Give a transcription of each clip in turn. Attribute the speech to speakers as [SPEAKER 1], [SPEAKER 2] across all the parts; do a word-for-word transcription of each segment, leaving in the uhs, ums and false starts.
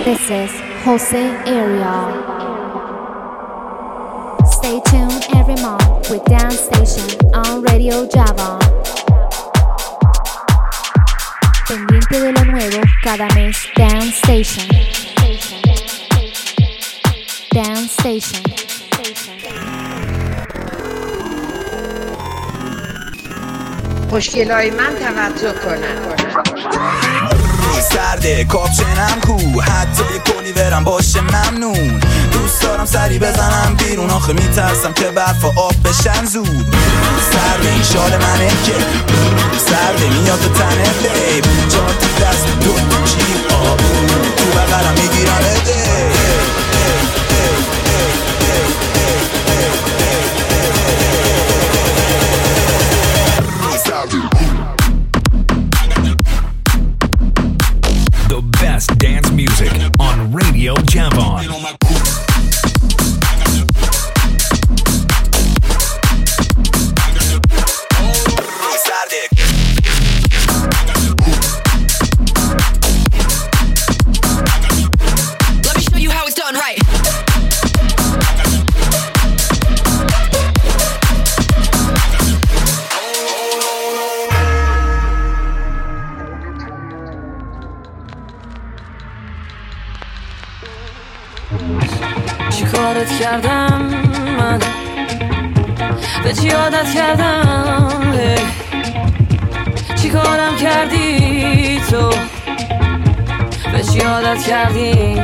[SPEAKER 1] This is Jose Ariel. Stay tuned every month with Dance Station on Radio Java. Pendiente de lo nuevo cada mes. Dance Station. Dance Station.
[SPEAKER 2] خوشگلای من توجه کنن.
[SPEAKER 3] سرده کاپشنم کو حتی یه کلی برم باشه ممنون. دوست دارم سری بزنم بیرون آخه میترسم که برف و آب بشن زود. سرده این شال منه که سرده میاد به تنه بیب چهار تا دست دو تا جیب آبون تو بقرم میگیرم اده.
[SPEAKER 4] The best dance music on Radio Javon.
[SPEAKER 5] Let me show you how it's done right.
[SPEAKER 6] چی کارت کردم من به چی عادت کردم چی کارم کردی تو به چی عادت کردی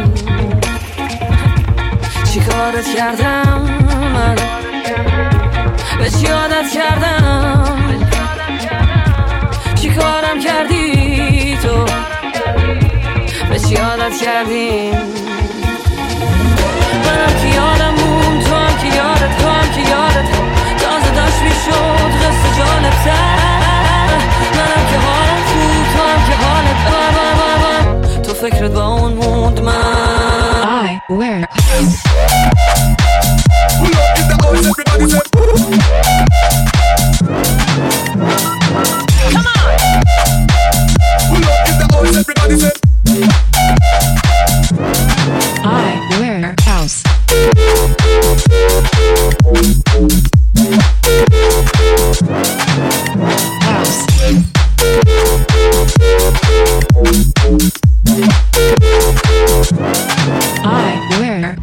[SPEAKER 6] چی کارت کردم من به چی عادت کردم چی کارم کردی تو به چی عادت کردی منم که یادم مون تو هم که یادت تو هم که یادت تازه داشت میشد قصه جالبتر منم که حالم خوب تو هم که حالت بر بر بر بر تو فکرت با اون موند من
[SPEAKER 7] I wear
[SPEAKER 5] Come on!
[SPEAKER 8] Pull up in the house, everybody say
[SPEAKER 7] I wear house. House. I wear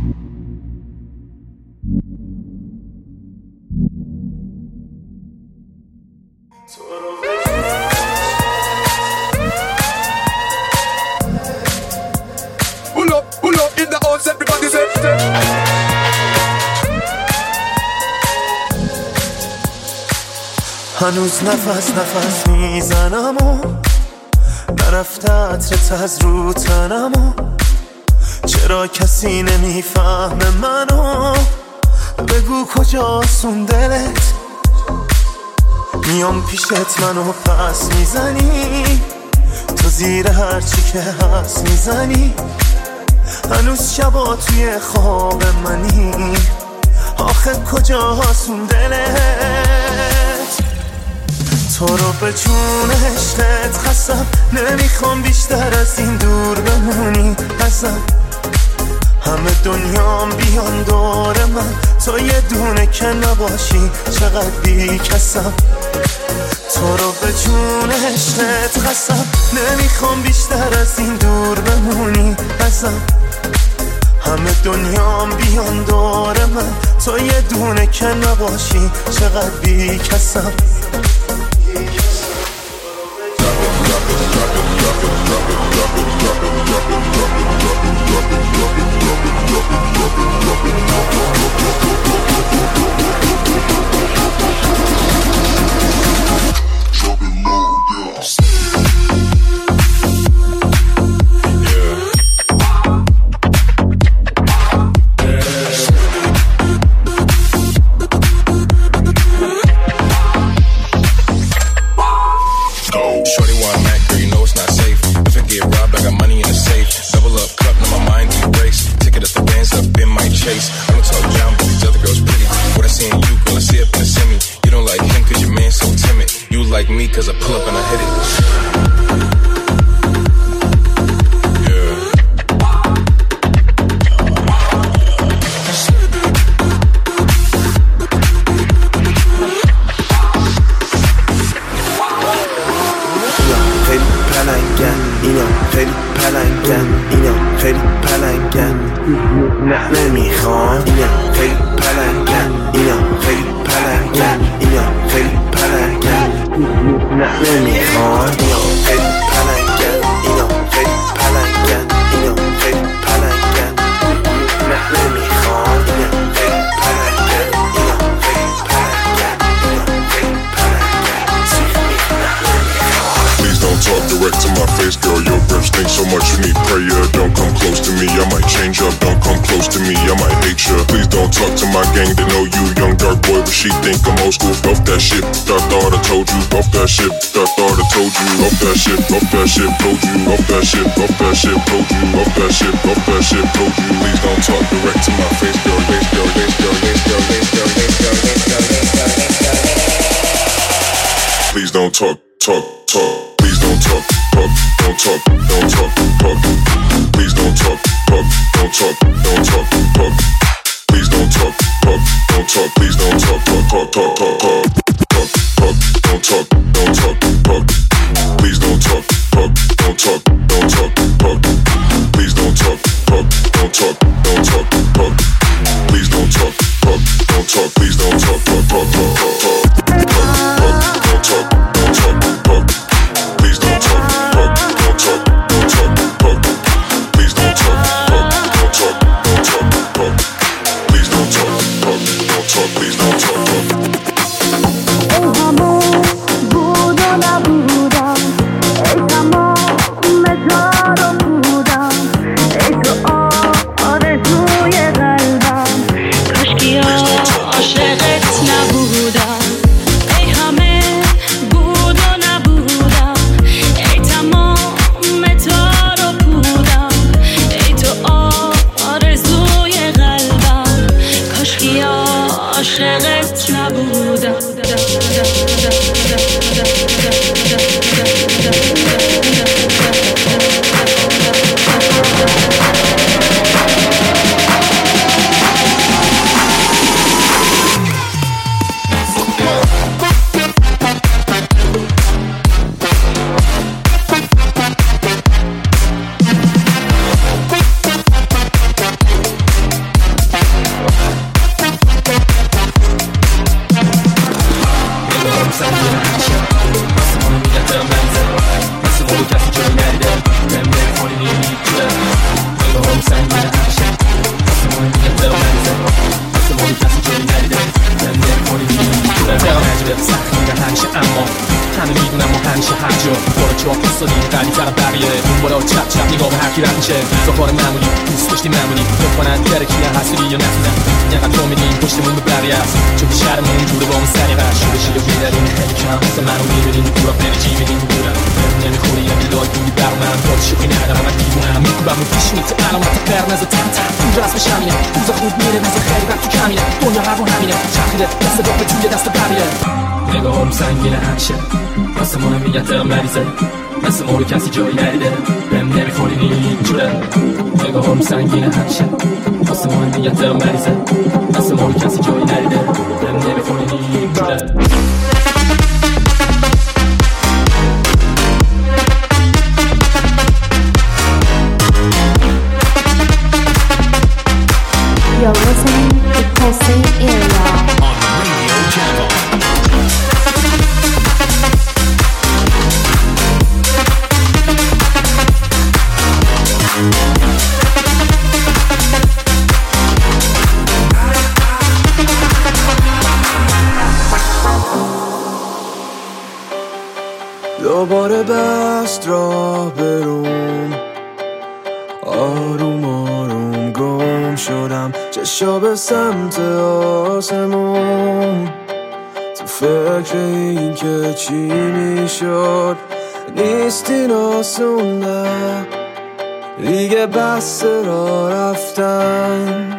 [SPEAKER 8] Pull up, pull up in the house, everybody say
[SPEAKER 9] هنوز نفس نفس میزنم و نرفته عطرت از رو تنم و چرا کسی نمیفهمه منو بگو کجاست اون دلت میام پیشت منو پس میزنی تو زیر هرچی که هست میزنی هنوز شبا توی خواب منی آخه کجاست اون دلت تو رو به جون عشقت خستم نمیخوام بیشتر از این دور بمونی ازم همه دنیام بیان دور من تو یه دونه که نباشی چقدر بی کسم تو رو به جون عشقت خستم نمیخوام بیشتر از این دور بمونی ازم همه دنیام بیان دور من تو یه دونه که نباشی چقدر بی کسم اینا خیلی پلنگن اینا خیلی پلنگن نه نمیخوان اینا خیلی پلنگن اینا خیلی پلنگن اینا خیلی پلنگن نه نمیخوان اینا خیلی پلنگن اینا خیلی پلنگن اینا خیلی پلنگن نه نمیخوان اینا خیلی پلنگن اینا خیلی پلنگن اینا خیلی پلنگن سیخ نمیخوان.
[SPEAKER 10] Please don't talk direct to my face, girl. Your breath stinks so much you need prayer. Don't come close to me, I might change up. Don't come close to me, I might hate ya. Please don't talk to my gang, they know you young dark boy, but she think I'm old school. Off that shit, thought thought I told you. Off that shit, thought thought I told you. Off that shit, off that shit, told you. Off that shit, off that shit, told you. Off that shit, off that shit, told you. Please don't talk direct to my face, girl. Face, girl, face, girl, face, girl, face, girl, face, girl, face, girl, face, girl, face, girl. Please don't talk, talk, talk. Please don't talk, talk, don't talk, don't talk, talk. Please don't talk, talk, don't talk, don't talk, talk. Please don't talk, talk, don't talk. Please don't talk, talk, talk, talk, talk, talk, talk, don't talk, don't talk, talk. Please don't talk, talk, don't talk, don't talk, talk. Please don't talk, talk, don't talk, don't talk, talk. Please don't talk, talk, don't talk. Please don't talk, talk, talk, talk, talk, talk. Don't talk, don't talk, talk. Please don't talk, talk, don't talk, don't talk, talk. Please don't talk, talk, don't talk, don't talk, talk. Please don't talk, talk, don't talk, please don't talk, talk.
[SPEAKER 6] ای همون بود و نبودم ای تمام جا رو بودم ای تو آرزوی قلبم کاشکی عاشقت نبودم ای همه بود و نبودم ای تمام تا رو بودم ای تو آرزوی قلبم کاشکی عاشقت نبودم.
[SPEAKER 11] زخار معمولی دوست داشتی معمولی فکر کنن درکی حسودی یا نتونن اینقدر تو میدین پشتمون به بقیه است چون شهرمون جوره با اون سریقه شده شده بیدارین خیلی کم مثل منو میبینین دورا پنجی میدین دورم نمیخوری یا میلاد بودی بر من داد شوخی ندارم من دیوونم میکوبم رو پیش میت علامت قرمز تن تن اونجا اسمش همینه روز خوب میره روز خیلی وقت تو کمینه دنیا هر رو همینه چرخیده دست داغ به توی دست بقیه نگاهام سنگینه همیشه آسمون میگه ترم مریضه مثل ما رو کسی جایی ندیده بهم نمیخوری اینجوره نگاهام سنگینه همیشه آسمون میگه ترم مریضه مثل ما رو کسی جایی ندیده بهم نمیخوری اینجوره.
[SPEAKER 1] You're listening to Pulsing Area
[SPEAKER 4] on Radio Channel.
[SPEAKER 9] دوباره بست راه بروم آروم آروم گم شدم چشا به سمت آسمون تو فکر این که چی میشد نیست این آسون نه دیگه بس را رفتن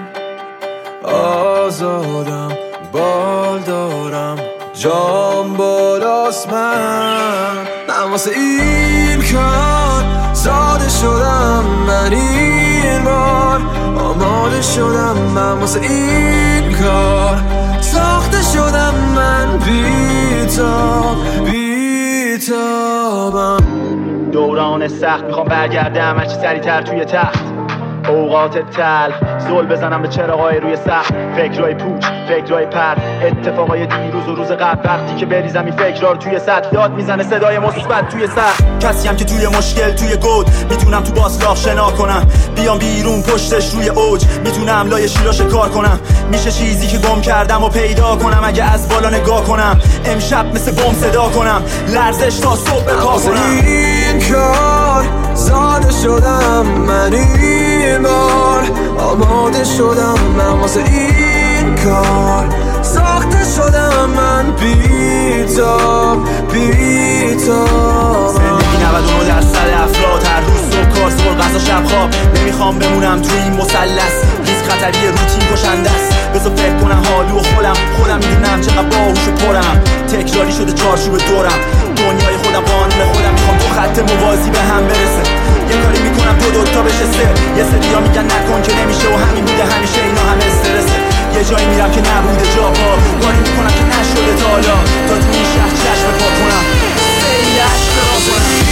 [SPEAKER 9] آزادم بال دارم جام بالاست من من واسه این کار زاده شدم من این بار آماده شدم من واسه این کار ساخته شدم من بیتاب بیتابم دوران جهان سخت میخوام برگردم هرچی سریعتر توی تخت اوقات تل زل بزنم به چراغای روی سقف فکرای پوچ فکرای پر اتفاقای دیروز و روز قبل وقتی که بریزم این فکرها رو توی سطح داد میزنه صدای مثبت توی سقف کسیم که توی مشکل توی گود میتونم تو باسلاق شنا کنم بیام بیرون پشتش روی اوج میتونم لای شیراش کار کنم میشه چیزی که گم کردم و پیدا کنم اگه از بالا نگاه کنم امشب مثل بم صدا کنم لرزش تا صبح پا کنم
[SPEAKER 12] این کار زاده شدم من این بار آماده شدم من واسه این کار ساخته شدم من بی‌تاب بی‌تاب
[SPEAKER 3] زندگی نود و نه درصد افراد هر روز صبح کار صبح غذا شب خواب نمیخوام بمونم توی این مثلث ریسک خطری روتین کشنده است بذار فکر کنم حالو و خودم خودم میدونم چقدر باهوش و پرم تکراری شده چارچوب دورم دنیای خودم قانون خودم میخوام دو خط موازی به هم برسه یه کاری میکنم دو دوتا بشه سه یه سریا میگن نکن که نمیشه و همین بوده همیشه اینا همه استرسه یه جایی میرم که نبوده جا پا کاری میکنم که نشده تا حالا تا تو این شهر چشم پا کنم سیل عشق را کنم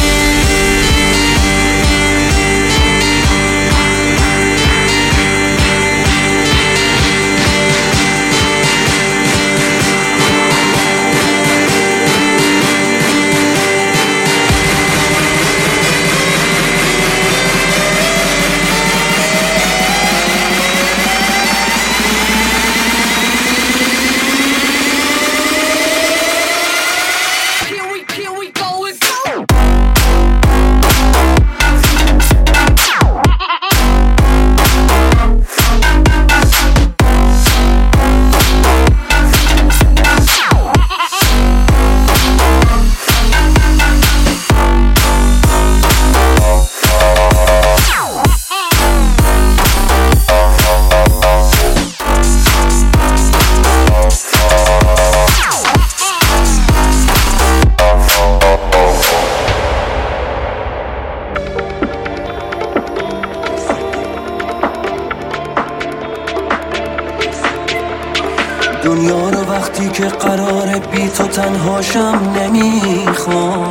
[SPEAKER 12] دنیا رو وقتی که قراره بی تو تنهاشم نمیخوام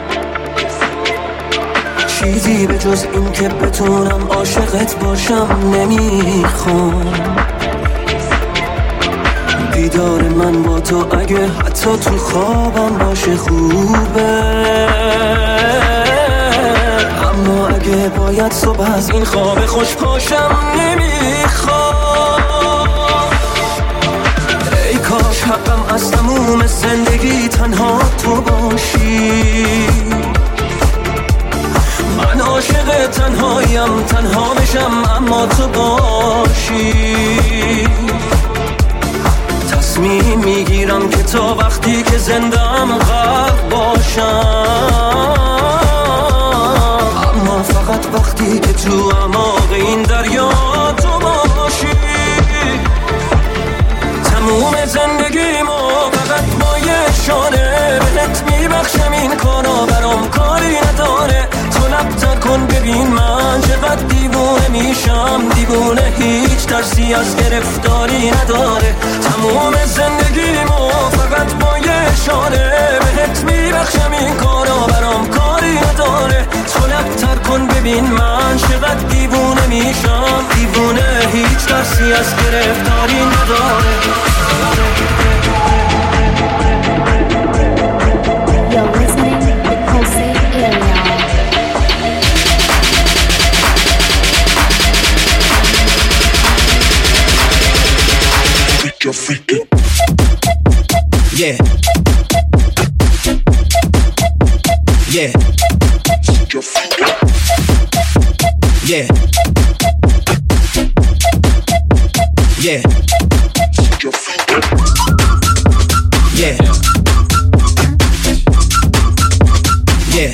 [SPEAKER 12] چیزی به جز این که بتونم عاشقت باشم نمیخوام دیدار من با تو اگه حتی تو خوابم باشه خوبه اما اگه باید صبح از این خواب خوش پاشم نمیخوام کاش حقم از تموم زندگی تنها تو باشی من عاشق تنهایم تنها بشم اما تو باشی تصمیم میگیرم که تا وقتی که زندم غرق باشم اما فقط وقتی که تو اعماق این دریا تو باشی تموم زندگیمو فقط با یه اشاره بهت میبخشم این کارا برام کاری نداره تو لب‌تر کن ببین من چقدر دیوونه میشم دیوونه هیچ ترسی از گرفتاری نداره تموم زندگیمو فقط با یه اشاره بهت میبخشم این کارا برام کاری نداره تو لب‌تر کن ببین من چقدر دیوونه میشم دیوونه هیچ ترسی از گرفتاری نداره
[SPEAKER 1] You're listening to Jose Area.
[SPEAKER 10] Freak your freaking.
[SPEAKER 3] Yeah. Yeah.
[SPEAKER 10] Freak your freaking.
[SPEAKER 3] Yeah. Yeah.
[SPEAKER 10] Freak your freaking.
[SPEAKER 3] Yeah. Yeah.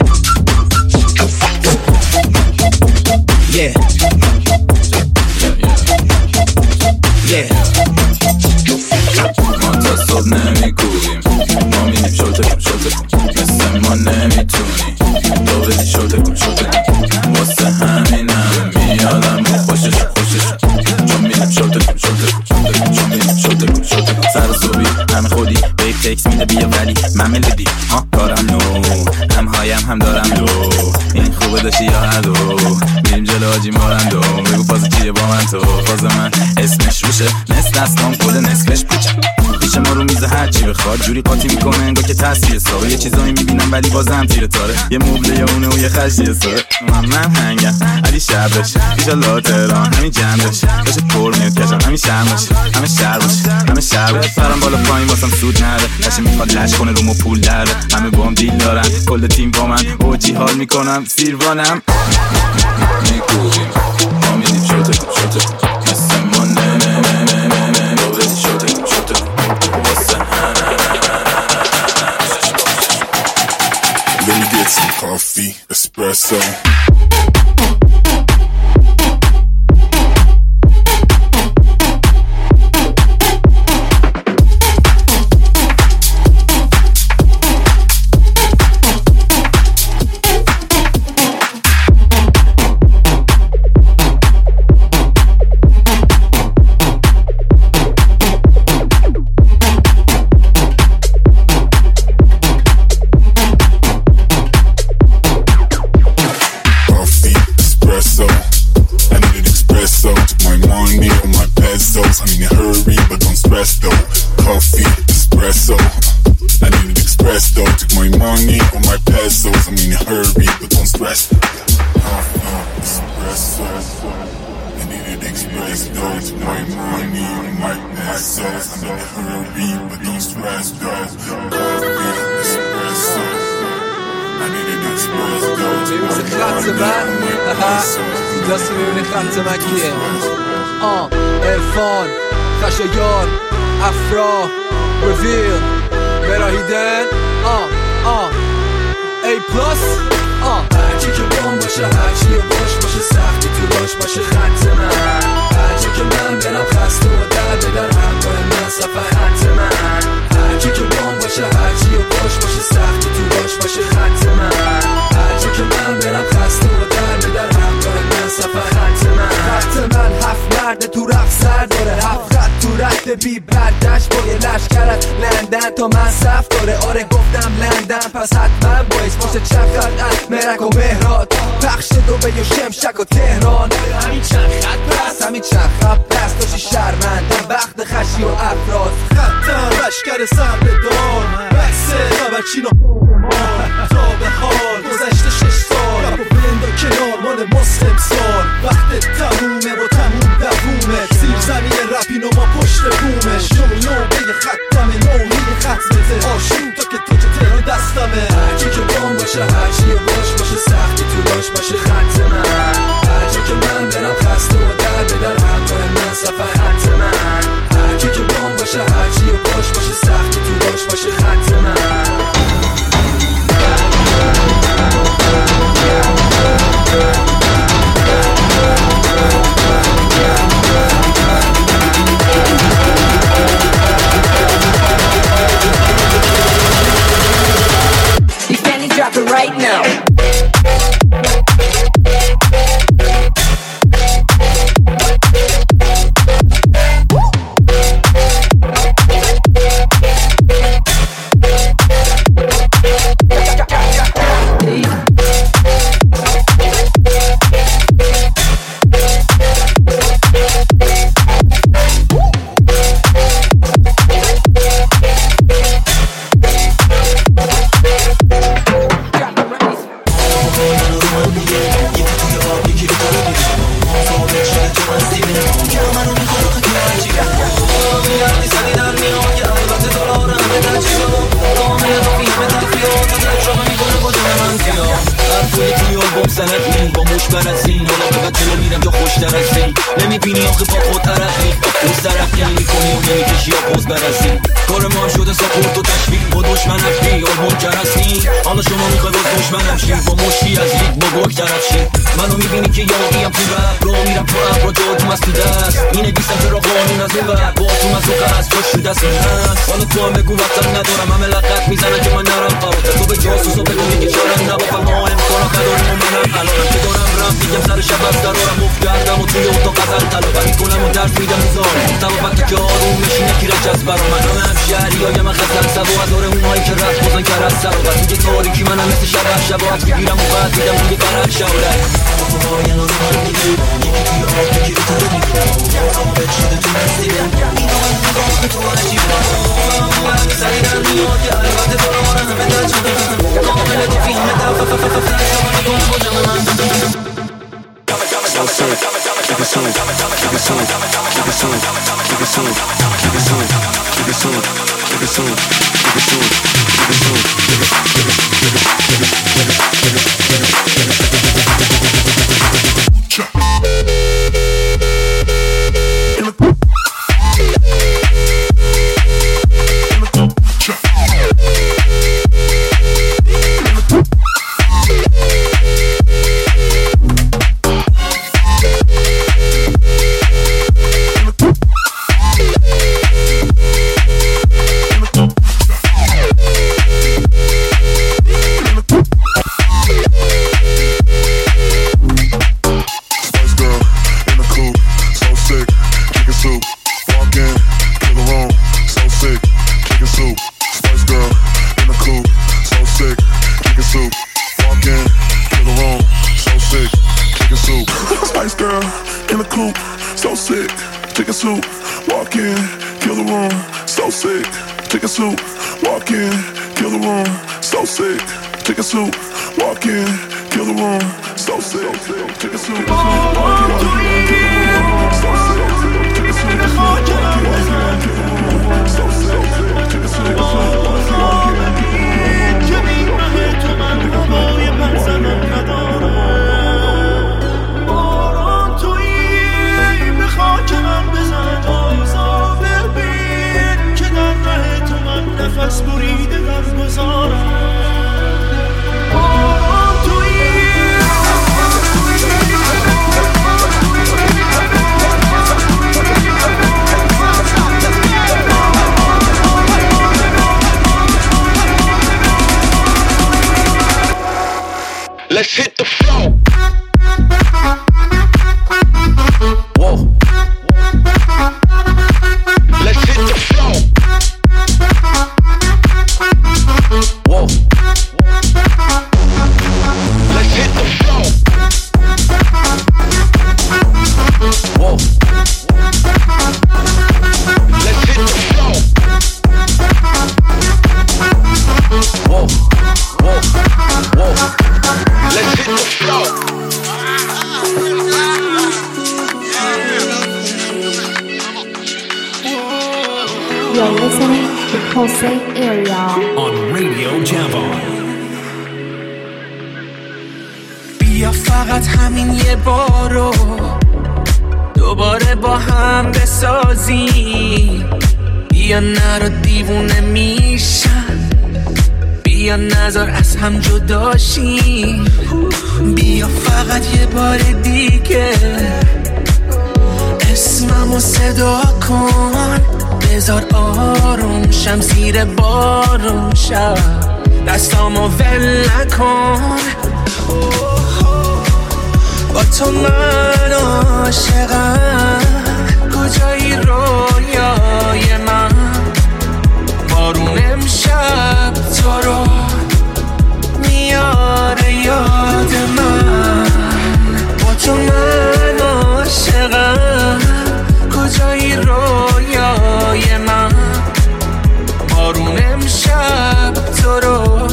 [SPEAKER 3] Yeah. Yeah.
[SPEAKER 13] ما تا صبح نمیگوییم ما میدیم شلته کن شلته کن مثل ما نمیتونی تو بدی شلته کن شلته کن واسه همینم میادم خوشش خوشش چون میدیم شلته کن شلته کن چون میدیم شلته کن شلته کن سر صبحی همه خودی بیب تکس میده بیا ولی من ملودی ها کارم نو هم هایم هم دارم لو بداشی یا هدو میریم جلو حاجی مارندو بگو فاز چیه با من تو فاز من اسمش روشه نصف دستام کل نصفش پوچم پیش ما رو میزه هر چی بخواد جوری قاطی میکنه انگار که تاثیر ساقه یه چیزایی میبینم ولی بازم تیره تاره یه مبله یا اونه و یه خشی ساره من من هنگم علی شبش ایشالله تهران همین جمعش باشه پر میاد کشم همین شرمش همه شهر باشه همه شهر باشه فرم بالا پایین واسم سود نره نشه میخواد لش کنه رو مو پول داره همه با هم دیل دارن کل تیم با من اوجی حال میکنم سیروانم میکوبیم ما میدیم شوته شوته مثل ما نه نه نه نه نه نه با بدی شوته شوته واسه
[SPEAKER 10] Let me get some coffee, espresso.
[SPEAKER 14] عرفان خشایار افرا رویل براهیدن آه آه ای پلاس آه هرچی که بام باشه هرچی باش باشه سختی تو باش باشه خط من هرچی که من برم خسته و در بدر همراه من سفر خط من هرچی که بام باشه هرچی باش باشه سختی تو باش باشه خط من هرچی که من برم خسته و در بدر همراه من سفر خط من خط من هفت مرد تو رفت سر داره هفت خط تو رفت بی بردش با یه لشکرت لندن تا من صف داره آره گفتم لندن پس حتما باید باشه چند خط از مرک و مهرات پخش دو به یه شمشک و تهران همین چند خط پس همین چند خط پس داشتی شرمندم وقت خشی و افراد خطم لشکر سر به دار بحثه خبر چین و تا به حال گذشته شش سال رپ و بلند و کنار مال مسلم سال وقت تمومه و تموم دوومه زیر زمین رپین و ما پشت بومش نو نو به یه خطمه نوهی ختمته آشون تا که تو که تهران دستمه هرچی که بام باشه هرچی باش باشه سختی تو باش باشه خط من هرچی که من برم خسته و در بدر همراه من سفر خط من هرچی که بام باشه هرچی باش باشه سختی تو باش باشه خط من
[SPEAKER 5] Drop it right now.
[SPEAKER 12] نمیبینی آخه با خود طرفی روز طرف گلی میکنی و نمیکشی یا پوز برسی کار ما هم شده ساپورت و تشویق با دشمن افتی یا منکر هستی حالا شما میخوای باز دشمنم شی با مشتی از لیگ با گرگ طرف شی منو میبینی که یاقیم تو رپ رو میرم تو ابرا جاتوم از تو دست اینه بیستم که را قانون از اون بر با اتوم از اون قرص جاش شده است هست حالا تو هم بگو وقتم ندارم همه لقت میزنن که من نرم فراتر تو به جاسوس و بگو میگه چارم نبافم ها امکانا نداریم و منم الانم که دارم رم میگم سر شب از درارم مفت کردم و توی اتاق غزل
[SPEAKER 15] تلافت میکنم و درس میدم هزار تمام وقتی که آروم میشینه گیرم جذب برا من نام همشهری های من خستم سبا از داره اونهایی که رفت بازن کرد از سراغت میگه تاریکی منم مثل شب شباعت بگیرم و بعد میدم روی برد شورت آقای الان رو من میگه یکی توی آب یکی رو تره میگه ثابت شده تو نسیبم اینو من نگاه به تو عجیبه همه سری در میاد که البته تو رو من همه در شده کامل تو فیلم دفت شمانی کن کجا من
[SPEAKER 16] So sick, kick it soon, kick it soon, kick it soon, kick it soon, kick it soon, kick it soon, kick it soon, kick it soon, kick it soon, kick it, kick it, kick it, kick it, kick it, kick it, kick
[SPEAKER 17] Let's hit the floor. Whoa. Let's hit the floor. Whoa. Let's hit the floor. Whoa. Let's hit the floor. Whoa. Whoa. Whoa. Let's hit the floor.
[SPEAKER 1] You're listening to Jose Area
[SPEAKER 4] on Radio Java.
[SPEAKER 12] بیا فقط همین یه بارو دوباره با هم بسازیم بیا نرو دیوونه میشن بیا نذار از هم جداشیم بیا فقط یه بار دیگه اسممو صدا کن بذار آروم شم زیر بارون شب دستامو ول نکن با تو من عاشقم کجایی رویای من بارون امشب تو رو میاره یاد من با تو من عاشقم کجایی رویای من بارون امشب تو رو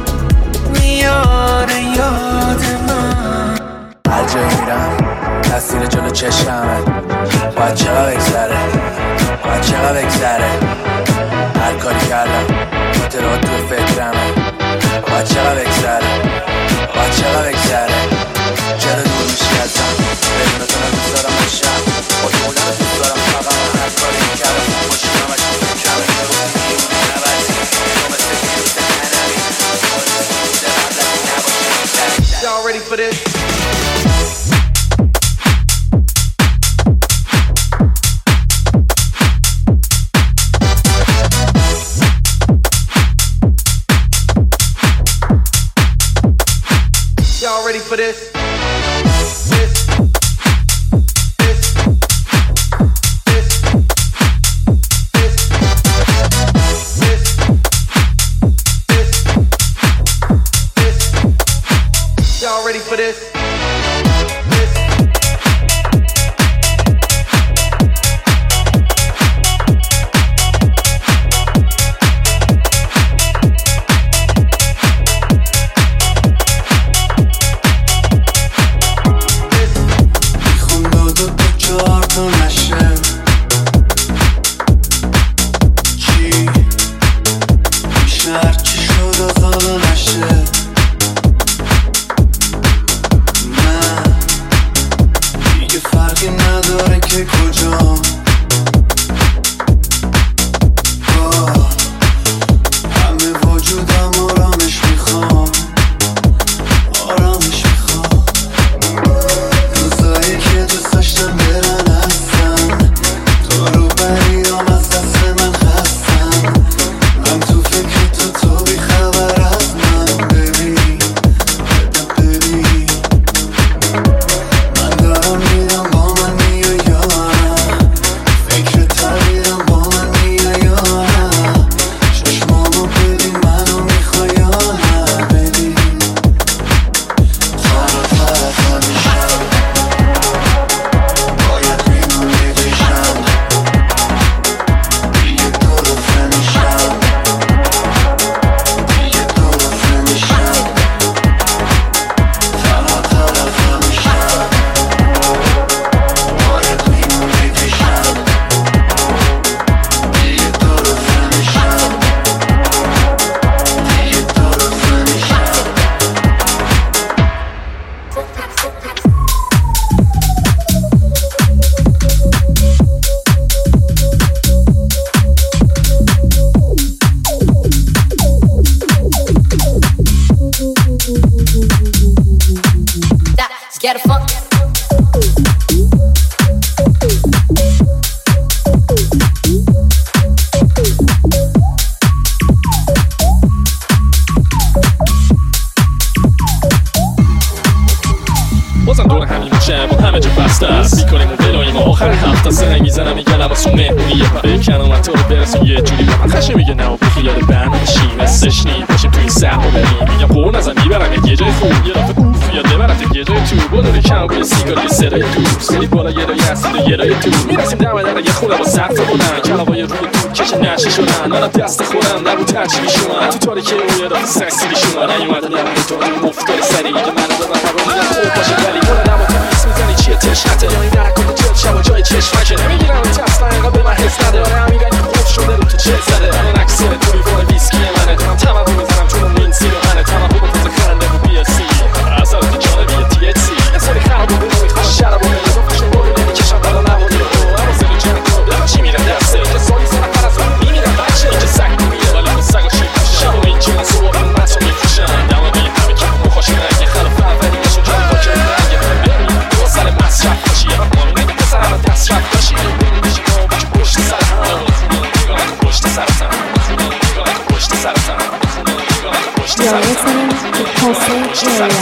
[SPEAKER 12] میاره یاد من
[SPEAKER 18] هر جایی میرم تصویر جلو چشمت باید چقدر بگذره باید چقدر بگذره هر کاری کردم خاطرات تو فکرمه باید چقدر بگذره باید چقدر بگذره چرا دور میشی ازم بدون تو نمیز دارم بشم با تو اونم دوست دارم فقط من هر کاری میکردم مشکلم از تو فکرمه نگفتی میمونی نبردی تو مثل پیروز ننمی بوده قبل از این نباشی
[SPEAKER 19] Y'all ready for this? Y'all ready for this? This, this, for this?
[SPEAKER 20] Get a funk.
[SPEAKER 11] بازم دور همین میشه با همه جا بسته است بیکنیم و بلاییم و آخر هفته سنگ میزنم میگه لباسون مهمونی یه پره کنم و تو رو برسون یه جوری به من خشه میگه نه و بخیال برنامه شیم استش نیم باشیم توی این سهم و بریم میگم قول نزن میبرم یه جای خوب یه دفعه اوف یا دبرت یه جای تو بلوری کم بوی سیگار یه صدای تو سری بالا یه رای هستید و یه رای تو میرسیم دمه در یه خونه با سقف بودن کلاوای روی تو کش نشی شدن منم دست خودم نبود ترچی میشونن تو تاریکی و یه دفعه سکسی میشونن نیومده نبود تو مفتار سری که من دادم هوا میگم خوب باشه ولی بالا نبود میس میزنی چیه تشنته یا این درکات تو شب جای چشمکه نمیگیرم تست نقا به من حس نداره همین رنگ خوب شده رو تو چه زده من اکسیر توی وای ویسکی منه دارم تمام میزنم چون این سیرو منه تمام رو تازه خنده و بی سی اصلا تو جانبی تی اچ سی یه سری خراب و نمیخوام شراب و نمیخوام خوشم رو نمیکشم بالا نبودی رو اما سر جنگ تو چی میره دسته که سالی سر پر از اون میمیرم بچه اینکه سگ میره ولی اون سگ و شیک شب و این چون از صبح رو مچ میکشن دماغی همه که مخوشم رنگ خلاف اولی نشو جایی با که رنگ ببین تو سر مصرف باشی یا مامی نگه پسر همه دست رفت باشی ببینیشی ما بچه پشت سر هم نگاه نکن پشت سرتم نگاه نکن پشت سرتم نگاه نکن پشت
[SPEAKER 1] You're
[SPEAKER 11] سرتم
[SPEAKER 1] listening to Pulsate Area.